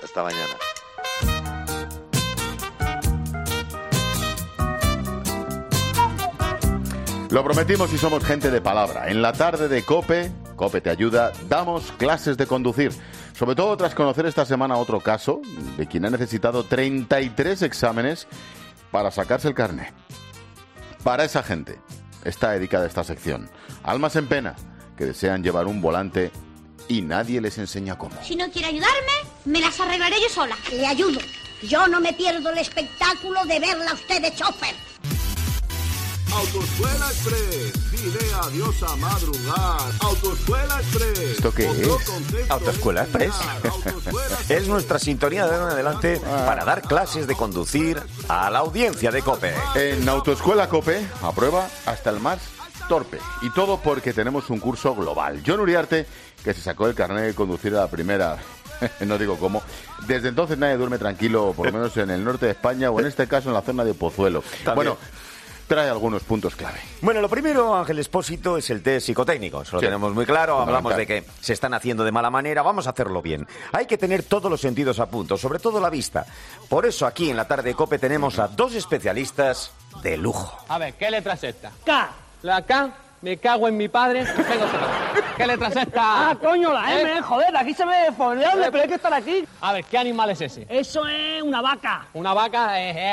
Hasta mañana. Lo prometimos y somos gente de palabra. En la tarde de COPE te ayuda, damos clases de conducir. Sobre todo tras conocer esta semana otro caso de quien ha necesitado 33 exámenes para sacarse el carné. Para esa gente está dedicada esta sección. Almas en pena que desean llevar un volante y nadie les enseña cómo. Si no quiere ayudarme, me las arreglaré yo sola. Le ayudo. Yo no me pierdo el espectáculo de verla a usted de chofer. Autoescuela Express, dile adiós a madrugar. Autoescuela Express. ¿Esto qué es? Autoescuela Express. Es nuestra sintonía de ahora en adelante para dar clases de conducir a la audiencia de COPE. En Autoescuela COPE aprueba hasta el más torpe. Y todo porque tenemos un curso global. John Uriarte, que se sacó el carnet de conducir a la primera, no digo cómo, desde entonces nadie duerme tranquilo, por lo menos en el norte de España o en este caso en la zona de Pozuelo. También. Bueno, trae algunos puntos clave. Bueno, lo primero, Ángel Expósito, es el test psicotécnico. Eso lo tenemos muy claro. Hablamos de que se están haciendo de mala manera. Vamos a hacerlo bien. Hay que tener todos los sentidos a punto, sobre todo la vista. Por eso aquí en la tarde de COPE tenemos a dos especialistas de lujo. A ver, ¿qué letra es esta? K. La K, me cago en mi padre. ¿Qué letra es esta? Ah, coño, la M, joder, aquí se ve formidable, pero hay que estar aquí. A ver, ¿qué animal es ese? Eso es una vaca. ¿Una vaca?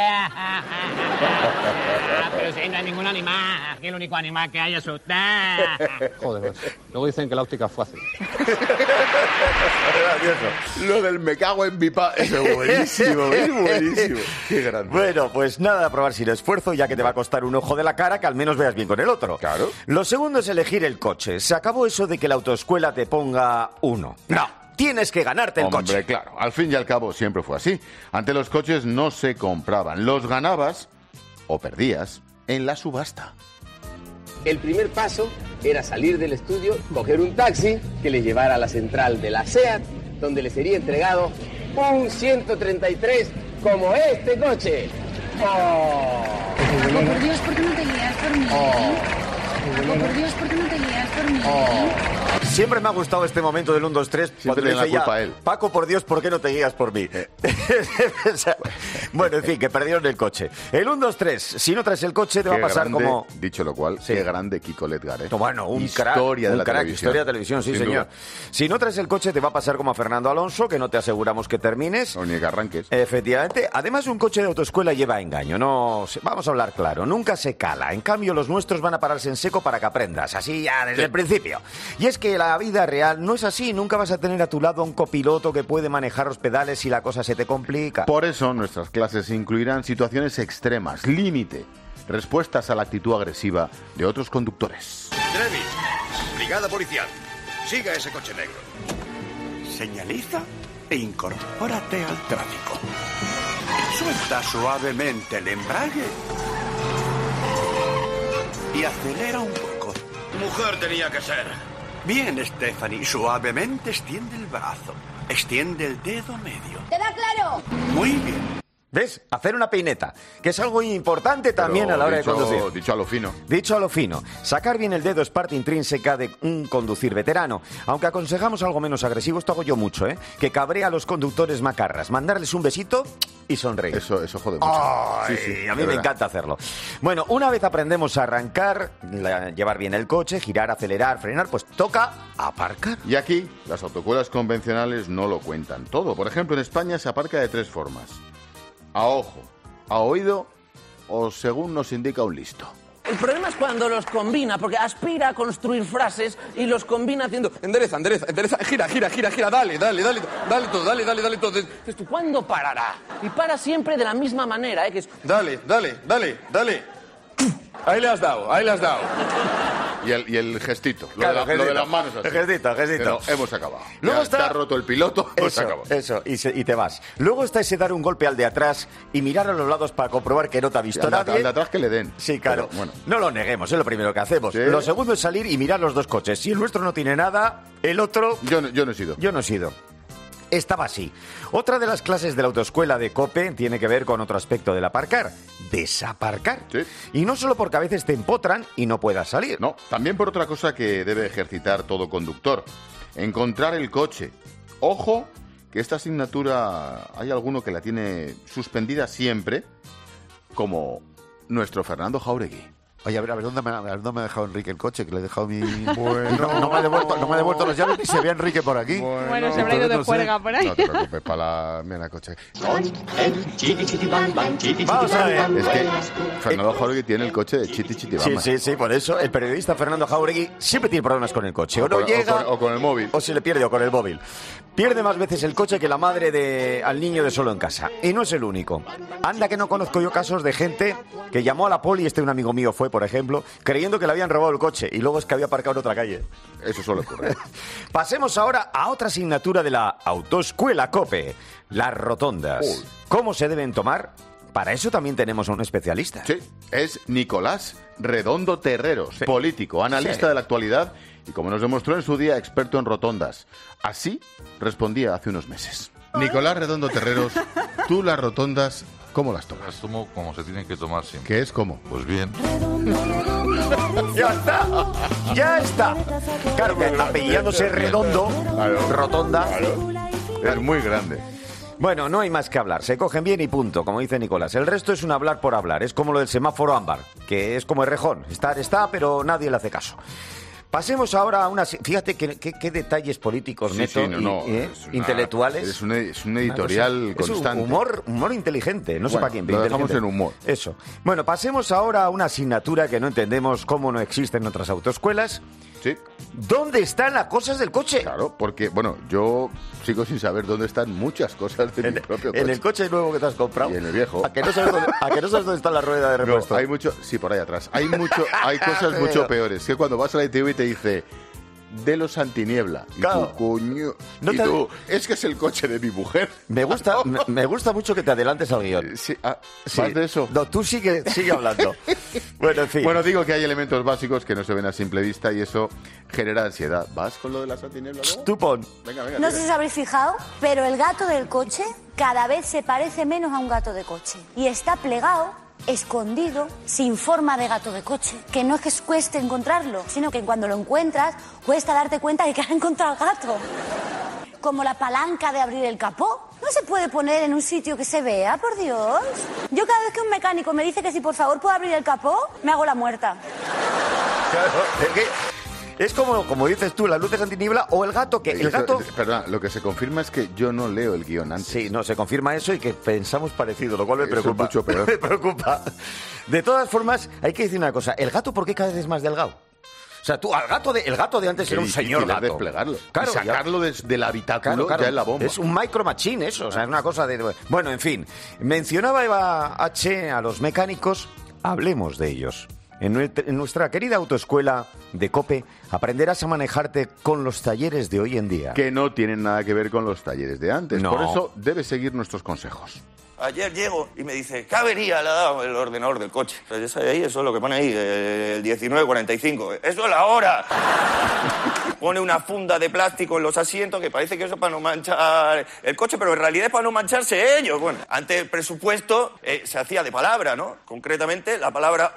Pero si no hay ningún animal, aquí el único animal que hay es usted. Joder, luego dicen que la óptica es fácil. Lo del me cago en mi eso es buenísimo, es buenísimo. Qué grande. Bueno, pues nada de probar sin esfuerzo, ya que te va a costar un ojo de la cara que al menos veas bien con el otro. Claro. Lo segundo es elegir el coche. Se acabó eso de que la autoescuela te ponga 1. No, tienes que ganarte el coche. Hombre, claro, al fin y al cabo siempre fue así. Antes los coches no se compraban, los ganabas o perdías en la subasta. El primer paso era salir del estudio, coger un taxi que le llevara a la central de la SEAT, donde le sería entregado un 133 como este coche. ¡Oh! Oh, por Dios, ¿por qué no te guías por mí? Oh, por Dios, ¿por qué no te guías por mí? Oh. Siempre me ha gustado este momento del 1, 2, 3. Siempre tiene la culpa él. Paco, por Dios, ¿por qué no te guías por mí? O sea, bueno, en fin, que perdieron el coche. El 1, 2, 3. Si no traes el coche, te va a pasar grande, como... Dicho lo cual, Sí. qué grande Kiko Ledgar, ¿eh? Bueno, un historia de la televisión. Historia de televisión, sí, Sin señor. duda. Si no traes el coche, te va a pasar como a Fernando Alonso, que no te aseguramos que termines. O ni que arranques. Efectivamente. Además, un coche de autoescuela lleva engaño. No, vamos a hablar claro. Nunca se cala. En cambio, los nuestros van a pararse en seco para que aprendas. Así ya desde el principio. Y es que la vida real no es así. Nunca vas a tener a tu lado a un copiloto que puede manejar los pedales si la cosa se te complica. Por eso nuestras clases incluirán situaciones extremas, límite, respuestas a la actitud agresiva de otros conductores. Trevi, brigada policial. Siga ese coche negro. Señaliza e incorpórate al tráfico. Suelta suavemente el embrague y acelera un poco. Mujer tenía que ser. Bien, Stephanie, suavemente extiende el brazo. Extiende el dedo medio. ¿Te da claro? Muy bien. ¿Ves? Hacer una peineta, que es algo importante también Pero a la hora dicho, de conducir. Dicho a lo fino. Dicho a lo fino, sacar bien el dedo es parte intrínseca de un conducir veterano. Aunque aconsejamos algo menos agresivo, esto hago yo mucho, ¿eh? Que cabrea a los conductores macarras. Mandarles un besito y sonreír. Eso jode mucho. Ay, Sí, a mí me encanta hacerlo. Bueno, una vez aprendemos a arrancar, llevar bien el coche, girar, acelerar, frenar, pues toca aparcar. Y aquí, las autoescuelas convencionales no lo cuentan todo. Por ejemplo, en España se aparca de 3 formas. A ojo, a oído o según nos indica un listo. El problema es cuando los combina, porque aspira a construir frases y los combina haciendo... Endereza, gira, dale todo. Dices tú, ¿cuándo parará? Y para siempre de la misma manera, ¿eh? Que es... Dale. Ahí le has dado. Y el gestito, Claro, lo de las manos así. El gestito. Pero hemos acabado. Luego Ya está roto el piloto, hemos acabado. Eso, y te vas. Luego está ese dar un golpe al de atrás y mirar a los lados para comprobar que no te ha visto nadie. Al de atrás que le den. Sí, claro. Pero, bueno. No lo neguemos, es lo primero que hacemos. ¿Sí? Lo segundo es salir y mirar los dos coches. Si el nuestro no tiene nada, el otro... Yo no he sido. Yo no he sido. Estaba así. Otra de las clases de la autoescuela de COPE tiene que ver con otro aspecto del aparcar. Desaparcar. Sí. Y no solo porque a veces te empotran y no puedas salir. No, también por otra cosa que debe ejercitar todo conductor. Encontrar el coche. Ojo, que esta asignatura hay alguno que la tiene suspendida siempre, como nuestro Fernando Jáuregui. Oye, a ver, ¿dónde me ha dejado Enrique el coche? Que le he dejado mi... Bueno... No me ha devuelto las llaves ni se ve a Enrique por aquí. Bueno, se habrá ido de juerga por ahí. No te preocupes, para la coche. Vamos a ver. Es que Fernando Jáuregui tiene el coche de Chiti Chiti Bamba. Sí, por eso el periodista Fernando Jáuregui siempre tiene problemas con el coche. O no llega... O con el móvil. O se le pierde, o con el móvil. Pierde más veces el coche que la madre al niño de solo en casa. Y no es el único. Anda que no conozco yo casos de gente que llamó a la poli, un amigo mío fue, por ejemplo, creyendo que le habían robado el coche y luego es que había aparcado en otra calle. Eso suele ocurrir. Pasemos ahora a otra asignatura de la autoescuela COPE, las rotondas. ¿Cómo se deben tomar? Para eso también tenemos a un especialista. Sí, es Nicolás Redondo Terreros, político, analista de la actualidad y, como nos demostró en su día, experto en rotondas. Así respondía hace unos meses. Nicolás Redondo Terreros, tú las rotondas, ¿cómo las tomas? Las tomo como se tienen que tomar siempre. ¿Qué es cómo? Pues bien. ¡Ya está! Claro que apellidándose Redondo, rotonda... Es muy grande. Bueno, no hay más que hablar, se cogen bien y punto, como dice Nicolás. El resto es un hablar por hablar, es como lo del semáforo ámbar, que es como el rejón, está, pero nadie le hace caso. Pasemos ahora a una... Fíjate qué detalles políticos intelectuales. Es un editorial constante. Es un humor inteligente, no sé para quién. Lo dejamos en humor. Eso. Bueno, pasemos ahora a una asignatura que no entendemos cómo no existe en otras autoescuelas. Sí. ¿Dónde están las cosas del coche? Claro, porque, yo sigo sin saber dónde están muchas cosas de mi propio coche. En el coche nuevo que te has comprado. Y en el viejo. ¿A que no sabes dónde está la rueda de repuesto? No, hay mucho... Sí, por ahí atrás. Hay cosas mucho peores. Que cuando vas a la ITV te dice... de los antiniebla. Y claro. tú, coño. No y tú, es que es el coche de mi mujer. Me gusta mucho que te adelantes al guión. Sí, ¿más de eso? No, tú sigue hablando. Bueno, en fin. Bueno, digo que hay elementos básicos que no se ven a simple vista y eso genera ansiedad. ¿Vas con lo de las antiniebla luego? Tú pon. Venga, no sé si os habréis fijado, pero el gato del coche cada vez se parece menos a un gato de coche. Y está plegado, escondido, sin forma de gato de coche. Que no es que cueste encontrarlo, sino que cuando lo encuentras, cuesta darte cuenta de que has encontrado al gato. Como la palanca de abrir el capó. No se puede poner en un sitio que se vea, por Dios. Yo cada vez que un mecánico me dice que si por favor puedo abrir el capó, me hago la muerta. Claro, es como dices tú, las luces antiniebla o el gato que... El gato... Perdón, lo que se confirma es que yo no leo el guión antes. Sí, no, se confirma eso y que pensamos parecido, lo cual me preocupa. Eso es mucho peor. Me preocupa. De todas formas, hay que decir una cosa. ¿El gato por qué cada vez es más delgado? O sea, tú, el gato de antes era un señor gato. Desplegarlo. Claro, y sacarlo del habitáculo ya es la bomba. Es un micro machine eso, o sea, es una cosa de... Bueno, en fin, mencionaba Eva H. a los mecánicos, hablemos de ellos. En nuestra querida autoescuela de COPE aprenderás a manejarte con los talleres de hoy en día. Que no tienen nada que ver con los talleres de antes. No. Por eso debes seguir nuestros consejos. Ayer llego y me dice, ¿qué avería le ha dado el ordenador del coche? Pues ya sabe ahí, eso es lo que pone ahí, el 1945. ¡Eso es la hora! Pone una funda de plástico en los asientos que parece que eso es para no manchar el coche, pero en realidad es para no mancharse ellos. Bueno, antes el presupuesto se hacía de palabra, ¿no? Concretamente la palabra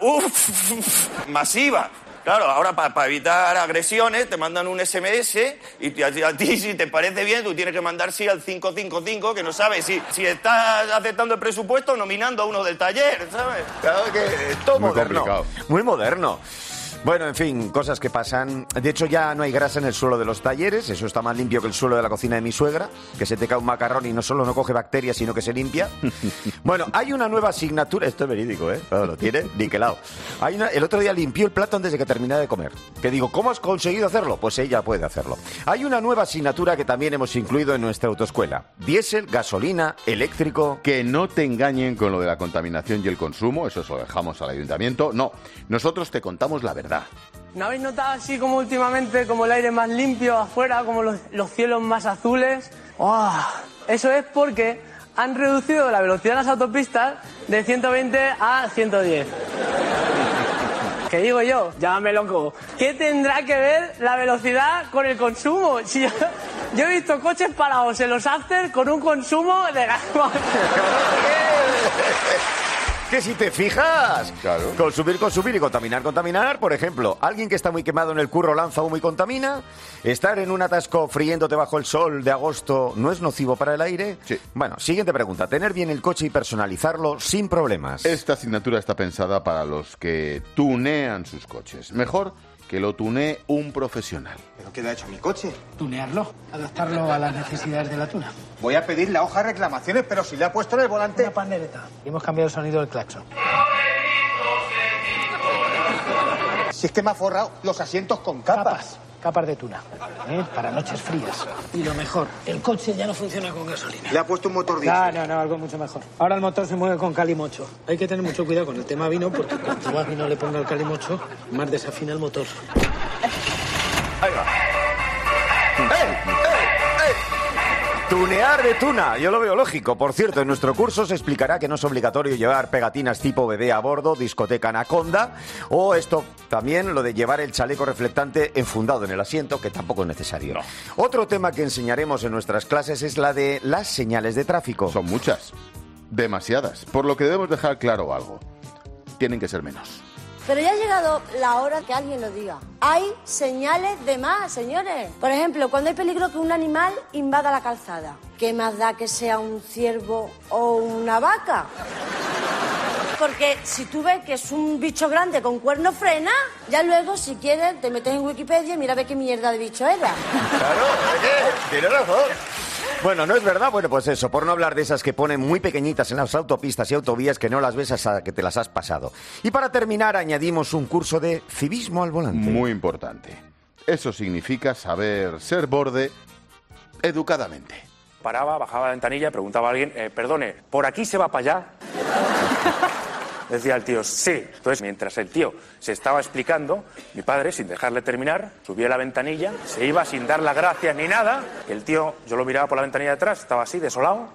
masiva. Claro, ahora para evitar agresiones te mandan un SMS y a ti si te parece bien tú tienes que mandar sí al 555 que no sabes si estás aceptando el presupuesto o nominando a uno del taller, ¿sabes? Claro que todo muy moderno, complicado. Muy moderno. Bueno, en fin, cosas que pasan. De hecho, ya no hay grasa en el suelo de los talleres. Eso está más limpio que el suelo de la cocina de mi suegra, que se te cae un macarrón y no solo no coge bacterias, sino que se limpia. Bueno, hay una nueva asignatura. Esto es verídico, ¿eh? No, lo tiene niquelado. El otro día limpió el plato antes de que terminara de comer. Que digo, ¿cómo has conseguido hacerlo? Pues ella puede hacerlo. Hay una nueva asignatura que también hemos incluido en nuestra autoescuela. Diésel, gasolina, eléctrico... Que no te engañen con lo de la contaminación y el consumo. Eso se lo dejamos al ayuntamiento. No, nosotros te contamos la verdad. ¿No habéis notado así como últimamente, como el aire más limpio afuera, como los cielos más azules? ¡Oh! Eso es porque han reducido la velocidad en las autopistas de 120 a 110. ¿Qué digo yo? Llámame loco. ¿Qué tendrá que ver la velocidad con el consumo? Si yo he visto coches parados en los afters con un consumo de gas. Que si te fijas, claro. Consumir y contaminar, por ejemplo, alguien que está muy quemado en el curro lanza humo y contamina. Estar en un atasco friéndote bajo el sol de agosto no es nocivo para el aire. Sí. Bueno, siguiente pregunta, tener bien el coche y personalizarlo sin problemas. Esta asignatura está pensada para los que tunean sus coches. Mejor que lo tunee un profesional. ¿Pero qué le ha hecho a mi coche? Tunearlo, adaptarlo a las necesidades de la tuna. Voy a pedir la hoja de reclamaciones, pero si le ha puesto en el volante... Una pandereta. Y hemos cambiado el sonido del claxon. Si es que me ha forrado los asientos con capas. Capas de tuna, para noches frías. Y lo mejor, el coche ya no funciona con gasolina. Le ha puesto un motor diésel. No, algo mucho mejor. Ahora el motor se mueve con calimocho. Hay que tener mucho cuidado con el tema vino, porque cuanto más vino le ponga el calimocho, más desafina el motor. Ahí va. Tunear de tuna, yo lo veo lógico. Por cierto, en nuestro curso se explicará que no es obligatorio llevar pegatinas tipo bebé a bordo, discoteca Anaconda, o esto también, lo de llevar el chaleco reflectante enfundado en el asiento, que tampoco es necesario. No. Otro tema que enseñaremos en nuestras clases es la de las señales de tráfico. Son muchas, demasiadas, por lo que debemos dejar claro algo. Tienen que ser menos. Pero ya ha llegado la hora que alguien lo diga. Hay señales de más, señores. Por ejemplo, cuando hay peligro que un animal invada la calzada. ¿Qué más da que sea un ciervo o una vaca? Porque si tú ves que es un bicho grande con cuerno frena, ya luego, si quieres, te metes en Wikipedia y mira a ver qué mierda de bicho era. Claro, tiene razón. Bueno, ¿no es verdad? Bueno, pues eso, por no hablar de esas que ponen muy pequeñitas en las autopistas y autovías que no las ves hasta que te las has pasado. Y para terminar, añadimos un curso de civismo al volante. Muy importante. Eso significa saber ser borde educadamente. Paraba, bajaba la ventanilla, preguntaba a alguien, perdone, ¿por aquí se va para allá? Decía el tío, sí. Entonces, mientras el tío se estaba explicando, mi padre, sin dejarle terminar, subía la ventanilla, se iba sin dar las gracias ni nada. El tío, yo lo miraba por la ventanilla de atrás, estaba así, desolado.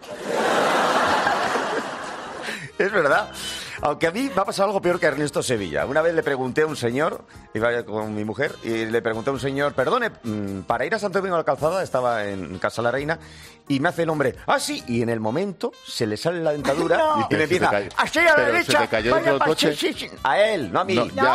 Es verdad. Aunque a mí me ha pasado algo peor que a Ernesto Sevilla. Una vez le pregunté a un señor, iba con mi mujer, y le pregunté a un señor, perdone, para ir a Santo Domingo de la Calzada, estaba en Casa la Reina, y me hace el hombre, sí, y en el momento se le sale la dentadura no. Y me empieza, así a la derecha, ¿se te cayó vaya el coche? Sí. A él, no a mí. No, ya.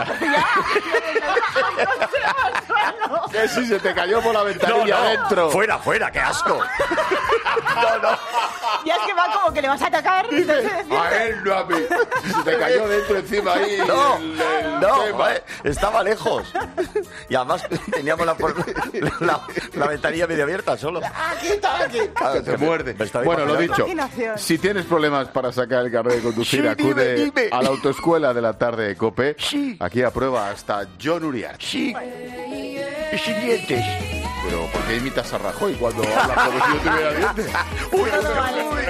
Que si se te cayó por la ventanilla adentro. Fuera, qué asco. No. Ya es que va como que le vas a atacar. A él, no a mí. Se te cayó dentro encima ahí. No, estaba lejos. Y además teníamos la ventanilla medio abierta solo. Aquí. Claro, te muerde. Bueno, lo dicho, si tienes problemas para sacar el carnet de conducir, acude a la autoescuela de la tarde de COPE. Sí. Aquí aprueba hasta John Uriart. Sí. Sin dientes. Pero ¿por qué imitas a Rajoy cuando habla como si no tuviera dientes? Uy.